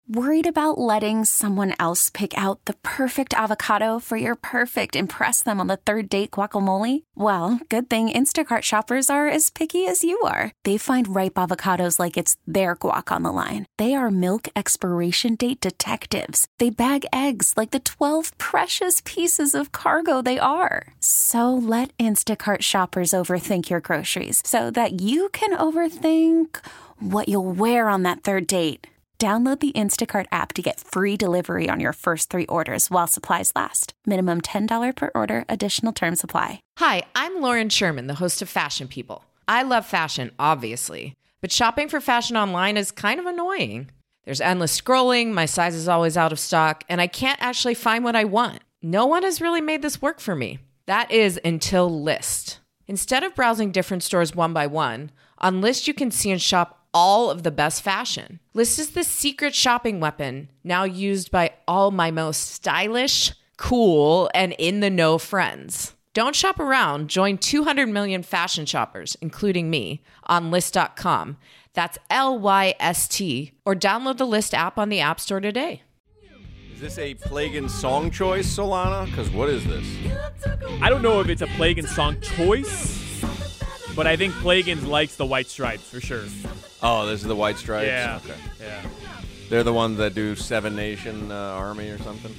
Worried about letting someone else pick out the perfect avocado for your perfect impress them on the third date guacamole? Well, good thing Instacart shoppers are as picky as you are. They find ripe avocados like it's their guac on the line. They are milk expiration date detectives. They bag eggs like the 12 precious pieces of cargo they are. So let Instacart shoppers overthink your groceries so that you can overthink what you'll wear on that third date. Download the Instacart app to get free delivery on your first 3 orders while supplies last. Minimum $10 per order. Additional terms apply. Hi, I'm Lauren Sherman, the host of Fashion People. I love fashion, obviously, but shopping for fashion online is kind of annoying. There's endless scrolling, my size is always out of stock, and I can't actually find what I want. No one has really made this work for me. That is until Lyst. Instead of browsing different stores one by one, on Lyst you can see and shop all of the best fashion. Lyst is the secret shopping weapon now used by all my most stylish, cool, and in-the-know friends. Don't shop around. Join 200 million fashion shoppers, including me, on Lyst.com. That's Lyst, or download the Lyst app on the App Store today. Is this a Plagan song choice, Solana? Because what is this? I don't know if it's a Plagan song choice, but I think Plagans likes the White Stripes for sure. Oh, this is the White Stripes? Yeah. Okay. Yeah. They're the ones that do Seven Nation Army or something?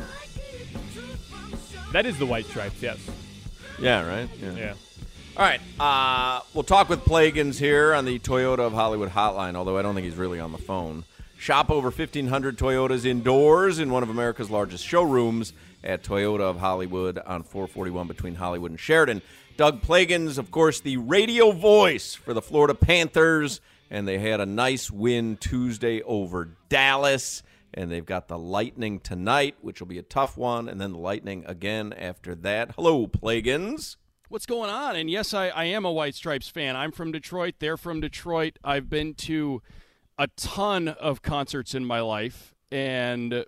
That is the White Stripes, yes. Yeah, right? Yeah. All right. We'll talk with Plagans here on the Toyota of Hollywood hotline, although I don't think he's really on the phone. Shop over 1,500 Toyotas indoors in one of America's largest showrooms at Toyota of Hollywood on 441 between Hollywood and Sheridan. Doug Plagans, of course, the radio voice for the Florida Panthers, and they had a nice win Tuesday over Dallas, and they've got the Lightning tonight, which will be a tough one, and then the Lightning again after that. Hello, Plagans. What's going on? And yes, I am a White Stripes fan. I'm from Detroit. They're from Detroit. I've been to a ton of concerts in my life, and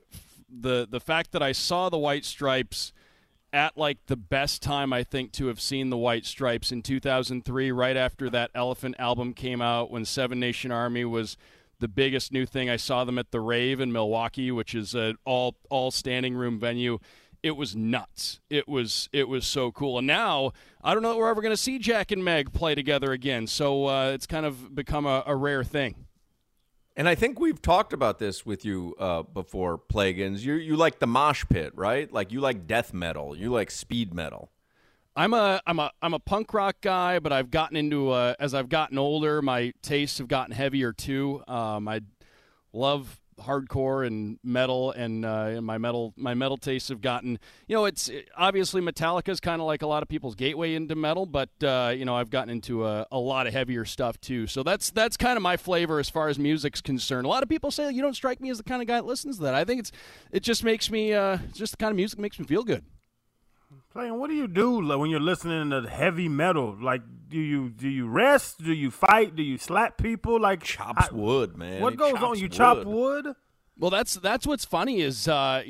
the fact that I saw the White Stripes at like the best time I think to have seen the White Stripes in 2003, right after that Elephant album came out, when Seven Nation Army was the biggest new thing. I saw them at the Rave in Milwaukee, which is an all standing room venue. It was nuts. It was so cool. And now I don't know that we're ever going to see Jack and Meg play together again. So it's kind of become a rare thing. And I think we've talked about this with you before, Plagans. You like the mosh pit, right? Like you like death metal. You like speed metal. I'm a punk rock guy, but I've gotten into as I've gotten older, my tastes have gotten heavier too. I love hardcore and metal, and my metal tastes have gotten, it's obviously Metallica's kind of like a lot of people's gateway into metal, but I've gotten into a lot of heavier stuff too. So that's kind of my flavor as far as music's concerned. A lot of people say you don't strike me as the kind of guy that listens to that. I think it just makes me just the kind of music that makes me feel good. Playing, what do you do when you're listening to heavy metal? Like, do you rest? Do you fight? Do you slap people? Like chops wood, man. What goes on? You chop wood? Well, that's what's funny is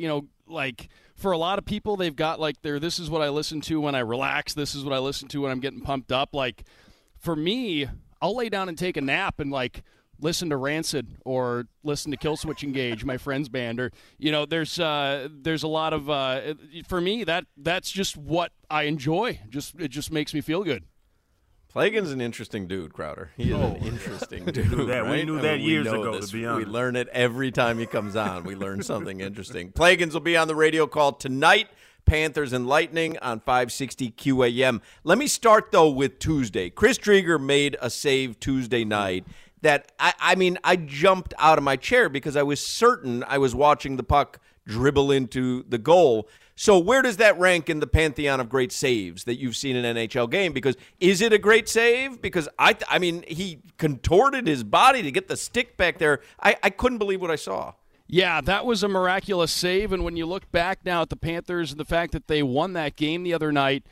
like for a lot of people they've got like this is what I listen to when I relax. This is what I listen to when I'm getting pumped up. Like for me, I'll lay down and take a nap and like listen to Rancid or listen to Killswitch Engage, my friend's band, or there's a lot of for me that's just what I enjoy. It just makes me feel good. Plagan's an interesting dude, Crowder. He is an interesting dude. We knew that years ago, to be honest. We learn it every time he comes on. We learn something interesting. Plagans will be on the radio call tonight. Panthers and Lightning on 560 QAM. Let me start, though, with Tuesday. Chris Driedger made a save Tuesday night that, I jumped out of my chair because I was certain I was watching the puck dribble into the goal. So where does that rank in the pantheon of great saves that you've seen in an NHL game? Because is it a great save? Because, he contorted his body to get the stick back there. I couldn't believe what I saw. Yeah, that was a miraculous save. And when you look back now at the Panthers and the fact that they won that game the other night,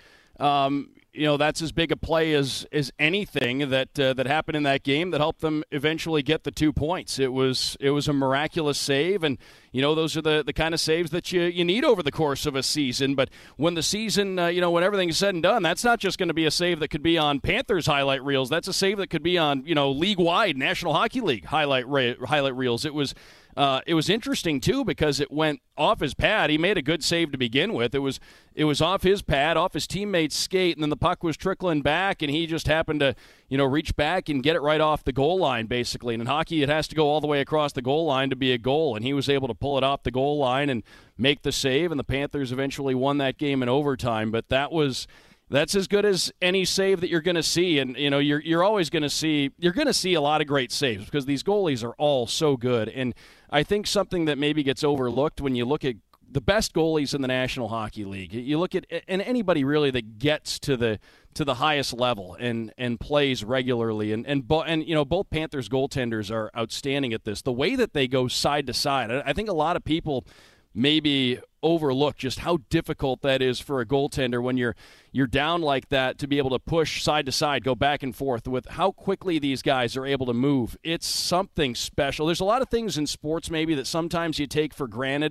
that's as big a play as anything that happened in that game that helped them eventually get the 2 points. It was a miraculous save, and those are the kind of saves that you need over the course of a season. But when the season, when everything is said and done, that's not just going to be a save that could be on Panthers highlight reels. That's a save that could be on league-wide National Hockey League highlight reels. It was It was interesting, too, because it went off his pad. He made a good save to begin with. It was off his pad, off his teammate's skate, and then the puck was trickling back, and he just happened to, reach back and get it right off the goal line, basically. And in hockey, it has to go all the way across the goal line to be a goal, and he was able to pull it off the goal line and make the save, and the Panthers eventually won that game in overtime. But that's as good as any save that you're going to see, and you're always going to see a lot of great saves because these goalies are all so good. And I think something that maybe gets overlooked when you look at the best goalies in the National Hockey League, you look at and anybody really that gets to the highest level and plays regularly, and both Panthers goaltenders are outstanding at this. The way that they go side to side, I think a lot of people maybe overlook just how difficult that is for a goaltender when you're down like that, to be able to push side to side, go back and forth with how quickly these guys are able to move. It's something special. There's a lot of things in sports maybe that sometimes you take for granted,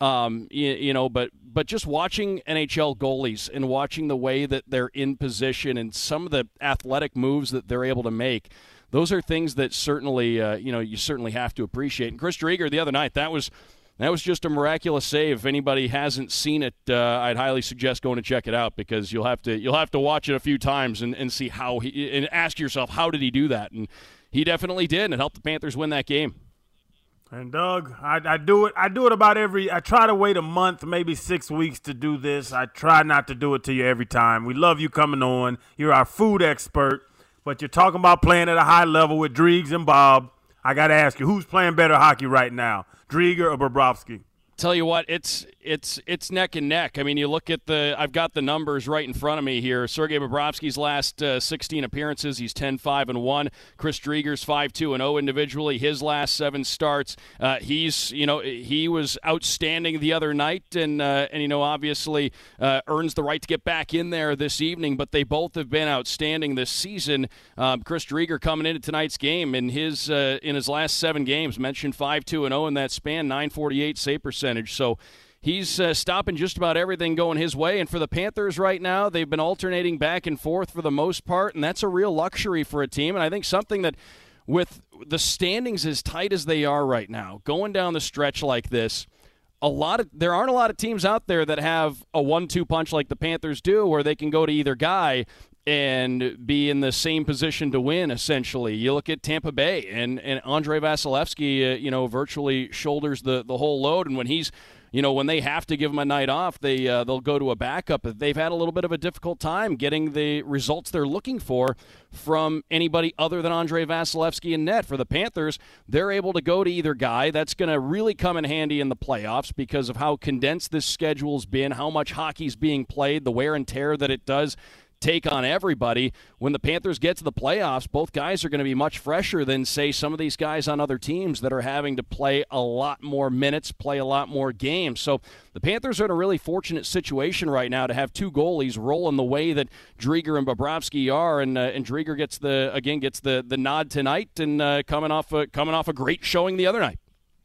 but just watching NHL goalies and watching the way that they're in position and some of the athletic moves that they're able to make, those are things that certainly you certainly have to appreciate. And Chris Driedger the other night, that was just a miraculous save. If anybody hasn't seen it, I'd highly suggest going to check it out because you'll have to watch it a few times and see how and ask yourself, how did he do that? And he definitely did, and it helped the Panthers win that game. And Doug, I do it about I try to wait a month, maybe 6 weeks to do this. I try not to do it to you every time. We love you coming on. You're our food expert, but you're talking about playing at a high level with Driegs and Bob. I got to ask you, who's playing better hockey right now, Driedger or Bobrovsky? Tell you what, it's neck and neck. I mean, you look at I've got the numbers right in front of me here. Sergei Bobrovsky's last 16 appearances, he's 10-5-1. Chris Driedger's 5-2-0 individually. His last 7 starts, he was outstanding the other night, and obviously earns the right to get back in there this evening. But they both have been outstanding this season. Chris Driedger coming into tonight's game in his last 7 games, mentioned 5-2-0 in that span, .948 save percentage. So he's stopping just about everything going his way. And for the Panthers right now, they've been alternating back and forth for the most part, and that's a real luxury for a team. And I think something that, with the standings as tight as they are right now, going down the stretch like this, there aren't a lot of teams out there that have a 1-2 punch like the Panthers do, where they can go to either guy and be in the same position to win, essentially. You look at Tampa Bay, and Andrei Vasilevsky, virtually shoulders the whole load, and when he's, when they have to give him a night off, they'll go to a backup. They've had a little bit of a difficult time getting the results they're looking for from anybody other than Andrei Vasilevsky in net. For the Panthers, they're able to go to either guy. That's going to really come in handy in the playoffs because of how condensed this schedule's been, how much hockey's being played, the wear and tear that it does take on everybody. When the Panthers get to the playoffs, both guys are going to be much fresher than, say, some of these guys on other teams that are having to play a lot more minutes, play a lot more games. So the Panthers are in a really fortunate situation right now to have 2 goalies rolling the way that Driedger and Bobrovsky are, and Driedger gets the nod tonight, and coming off a great showing the other night.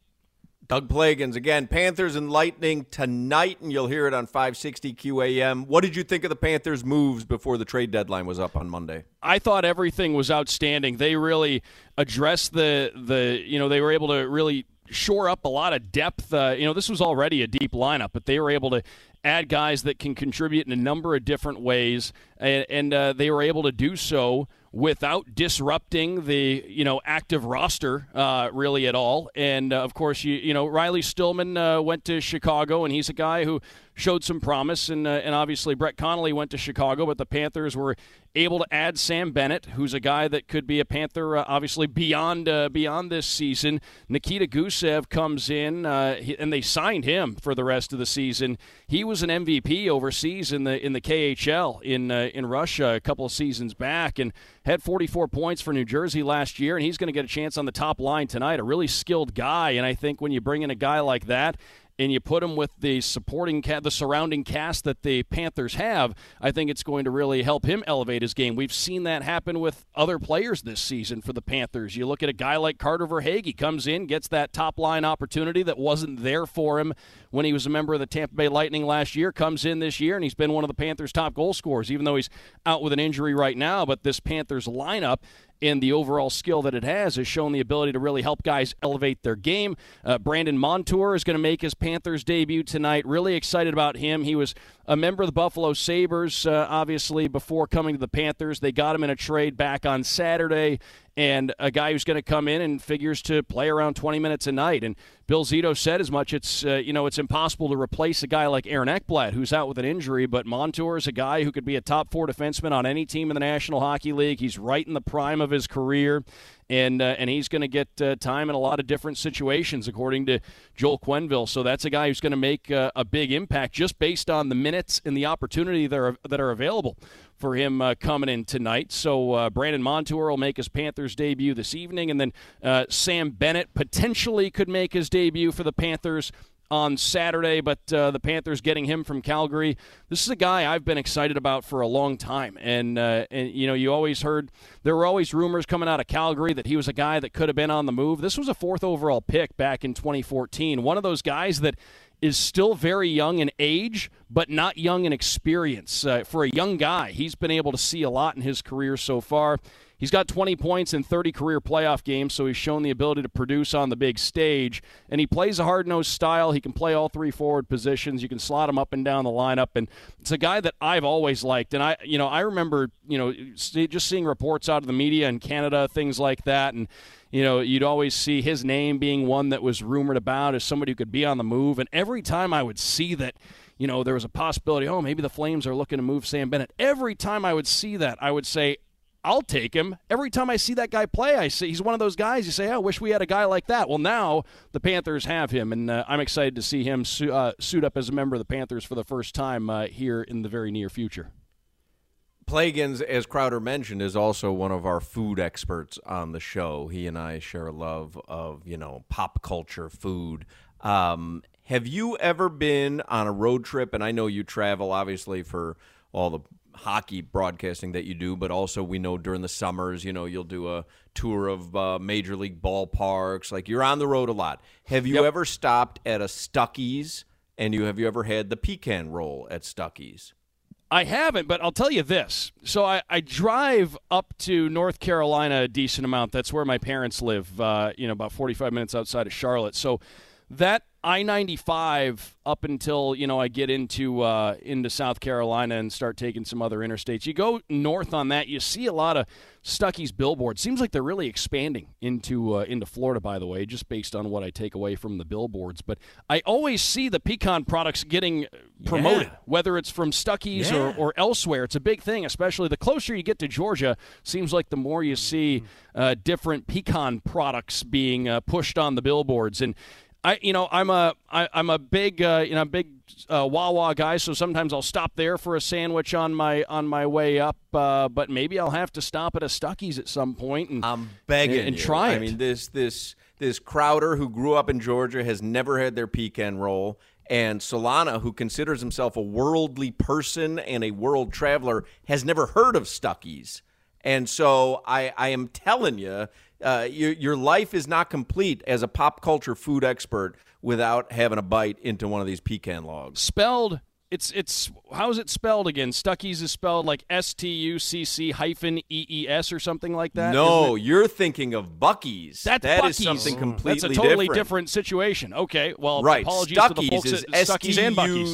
Doug Plagens, again, Panthers and Lightning tonight, and you'll hear it on 560 QAM. What did you think of the Panthers' moves before the trade deadline was up on Monday? I thought everything was outstanding. They really addressed they were able to really shore up a lot of depth. This was already a deep lineup, but they were able to add guys that can contribute in a number of different ways, and they were able to do so without disrupting the active roster really at all. And of course, Riley Stillman went to Chicago, and he's a guy who showed some promise, and obviously Brett Connolly went to Chicago, but the Panthers were able to add Sam Bennett, who's a guy that could be a Panther obviously beyond this season. Nikita Gusev comes in, and they signed him for the rest of the season. He was an MVP overseas in the KHL in Russia a couple of seasons back, and had 44 points for New Jersey last year, and he's going to get a chance on the top line tonight. A really skilled guy, and I think when you bring in a guy like that and you put him with the surrounding cast that the Panthers have, I think it's going to really help him elevate his game. We've seen that happen with other players this season for the Panthers. You look at a guy like Carter Verhaeghe, comes in, gets that top-line opportunity that wasn't there for him when he was a member of the Tampa Bay Lightning last year, comes in this year, and he's been one of the Panthers' top goal scorers, even though he's out with an injury right now. But this Panthers lineup and the overall skill that it has shown the ability to really help guys elevate their game. Brandon Montour is going to make his Panthers debut tonight. Really excited about him. He was a member of the Buffalo Sabres, obviously, before coming to the Panthers. They got him in a trade back on Saturday, and a guy who's going to come in and figures to play around 20 minutes a night. And Bill Zito said as much. It's it's impossible to replace a guy like Aaron Ekblad, who's out with an injury, but Montour is a guy who could be a top 4 defenseman on any team in the National Hockey League. He's right in the prime of his career, and he's going to get time in a lot of different situations, according to Joel Quenneville. So that's a guy who's going to make a big impact just based on the minutes and the opportunity that are available for him coming in tonight. So Brandon Montour will make his Panthers debut this evening, and then Sam Bennett potentially could make his debut for the Panthers on Saturday, but the Panthers getting him from Calgary. This is a guy I've been excited about for a long time, and you always heard there were always rumors coming out of Calgary that he was a guy that could have been on the move. This was a 4th overall pick back in 2014. One of those guys that is still very young in age, but not young in experience. For a young guy, he's been able to see a lot in his career so far. He's got 20 points in 30 career playoff games, so he's shown the ability to produce on the big stage. And he plays a hard-nosed style. He can play all 3 forward positions. You can slot him up and down the lineup. And it's a guy that I've always liked. And I remember, just seeing reports out of the media in Canada, things like that. And you'd always see his name being one that was rumored about as somebody who could be on the move. And every time I would see that, there was a possibility, maybe the Flames are looking to move Sam Bennett. Every time I would see that, I would say, I'll take him. Every time I see that guy play, I see he's one of those guys you say, I wish we had a guy like that. Well, now the Panthers have him, and I'm excited to see him suit up as a member of the Panthers for the first time here in the very near future. Plagans, as Crowder mentioned, is also one of our food experts on the show. He and I share a love of, pop culture food. Have you ever been on a road trip? And I know you travel, obviously, for all the hockey broadcasting that you do, but also we know during the summers, you'll do a tour of major league ballparks. Like, you're on the road a lot. Have you ever stopped at a Stuckey's, and have you ever had the pecan roll at Stuckey's? I haven't, but I'll tell you this. So I drive up to North Carolina a decent amount. That's where my parents live, about 45 minutes outside of Charlotte. So that I-95 up until, I get into South Carolina and start taking some other interstates. You go north on that, you see a lot of Stuckey's billboards. Seems like they're really expanding into Florida, by the way, just based on what I take away from the billboards. But I always see the pecan products getting promoted, whether it's from Stuckey's or elsewhere. It's a big thing, especially the closer you get to Georgia. Seems like the more you see different pecan products being pushed on the billboards. And I'm a big Wawa guy, so sometimes I'll stop there for a sandwich on my way up. But maybe I'll have to stop at a Stuckey's at some point and I'm begging and you. Try it. I mean, this Crowder who grew up in Georgia has never had their pecan roll, and Solana, who considers himself a worldly person and a world traveler, has never heard of Stuckey's. And so I am telling you. Your life is not complete as a pop culture food expert without having a bite into one of these pecan logs. Spelled, it's how is it spelled again? Stuckey's is spelled like STUCC-EES or something like that? No, you're thinking of Buc-ee's. That Buc-ee's. Is something completely different. That's a totally different. different situation. Okay, well, right. apologies Stuckey's to the folks is at Stuckey's and Buc-ee's.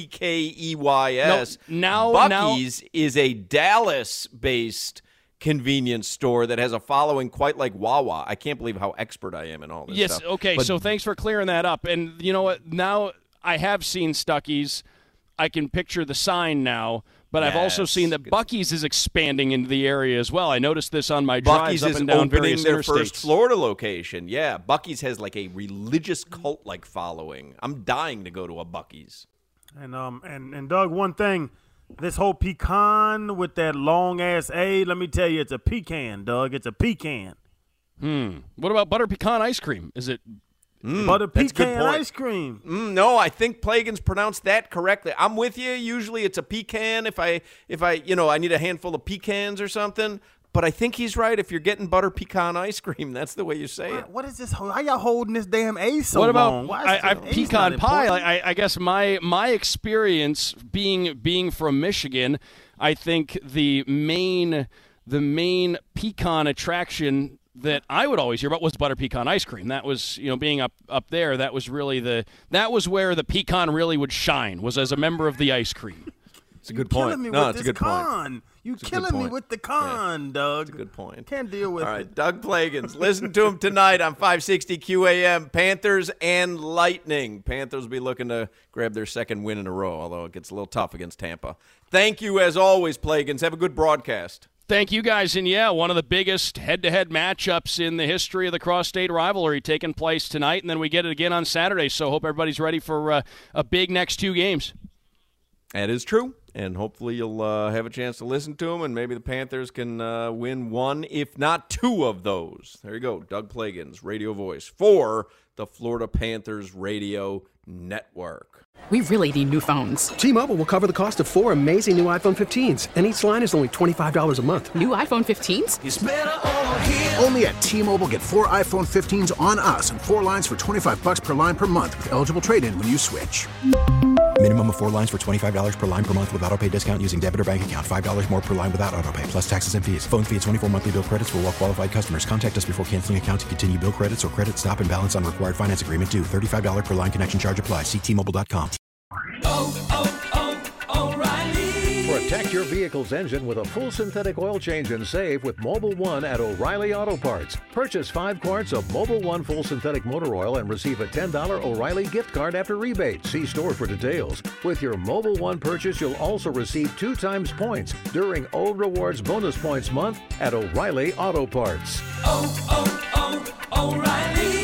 STUCKEYS. No, Buc-ee's is a Dallas-based convenience store that has a following quite like Wawa. I can't believe how expert I am in all this stuff. Yes, okay, so thanks for clearing that up. And you know what? Now I have seen Stuckey's. I can picture the sign now, but I've also seen that Buc-ee's is expanding into the area as well. I noticed this on my drives up and down various interstates. Buc-ee's is opening their first Florida location. Yeah, Buc-ee's has like a religious cult-like following. I'm dying to go to a Buc-ee's. And Doug, one thing. This whole pecan with that long-ass A, let me tell you, it's a pecan, Doug. It's a pecan. What about butter pecan ice cream? Is it butter pecan ice cream? No, I think Plagans pronounced that correctly. I'm with you. Usually it's a pecan if I need a handful of pecans or something. But I think he's right. If you're getting butter pecan ice cream, that's the way you say it. What is this? How y'all holding this damn A so long? What about pecan pie? I guess my experience being from Michigan, I think the main the main pecan attraction that I would always hear about was butter pecan ice cream. That was, being up there, that was really that was where the pecan really would shine, was as a member of the ice cream. It's a good point. No, it's a good point. You killing me with the con, Doug. That's a good point. Can't deal with it. All right, Doug Plagens. Listen to him tonight on 560 QAM. Panthers and Lightning. Panthers will be looking to grab their second win in a row, although it gets a little tough against Tampa. Thank you, as always, Plagens. Have a good broadcast. Thank you, guys. And, one of the biggest head-to-head matchups in the history of the cross-state rivalry taking place tonight, and then we get it again on Saturday. So hope everybody's ready for a big next 2 games. That is true, and hopefully you'll have a chance to listen to them, and maybe the Panthers can win 1, if not 2 of those. There you go, Doug Plagens, radio voice for the Florida Panthers Radio Network. We really need new phones. T-Mobile will cover the cost of 4 amazing new iPhone 15s, and each line is only $25 a month. New iPhone 15s? It's better over here. Only at T-Mobile, get 4 iPhone 15s on us and 4 lines for $25 per line per month with eligible trade-in when you switch. Minimum of 4 lines for $25 per line per month with autopay discount using debit or bank account. $5 more per line without autopay, plus taxes and fees. Phone fee at 24 monthly bill credits for well-qualified customers. Contact us before canceling account to continue bill credits or credit stop and balance on required finance agreement due. $35 per line connection charge applies. See T-Mobile.com. O'Reilly. Protect your vehicle's engine with a full synthetic oil change and save with Mobil 1 at O'Reilly Auto Parts. Purchase 5 quarts of Mobil 1 full synthetic motor oil and receive a $10 O'Reilly gift card after rebate. See store for details. With your Mobil 1 purchase, you'll also receive 2 times points during Old Rewards Bonus Points Month at O'Reilly Auto Parts. O'Reilly.